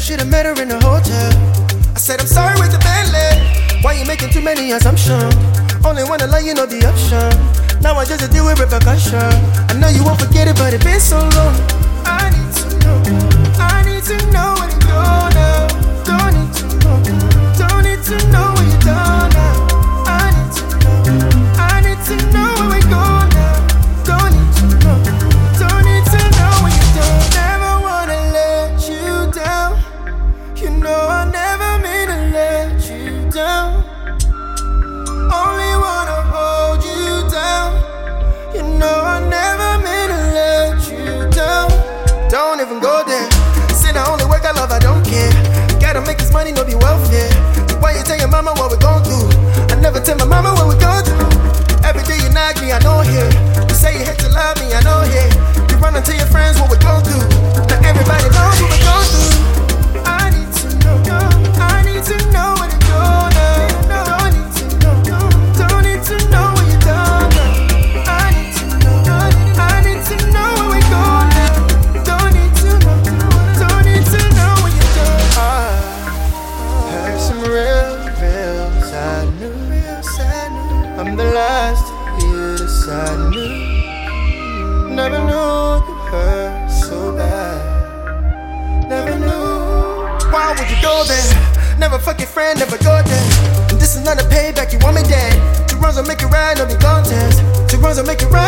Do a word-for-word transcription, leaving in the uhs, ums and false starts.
should've met her in the hotel. I said, I'm sorry with the Bentley. Why you making too many assumptions? Only wanna let you know the option. Now I just deal with repercussion. I know you won't forget it, but it's been so long. I need to know, I need to know where to go now. Don't need to know, don't need to know where you're done now. I need to know, I need to know where we go now. Don't need to know, don't need to know where you're done. Never wanna let you down. You know I never mean to let you down. Only wanna hold you down. You know I never meant to let you down. Don't even go there. Say I only work, I love, I don't care. Gotta make this money, no be welfare. Why you tell your mama what we gon' do? I never tell my mama what we gon' do. Every day you knock me, I know here. You say you hate to love me, I know here. You run and tell your friends what we gon' do. Now everybody knows what we gon' do. I need to know, I need to know where to go now. Don't need to know, don't need to know where you're done now. I need to know, I need to know where we go now. Don't need to know, don't need to know where you're done. I heard some real, real sad news. I'm the last to hear the sad news. Never knew you hurt so bad. Never knew. Why would you go there? Never fuck your friend, never go there. And this is not a payback, you want me dead. Two runs will make it right, no be contest. Two runs will make it right.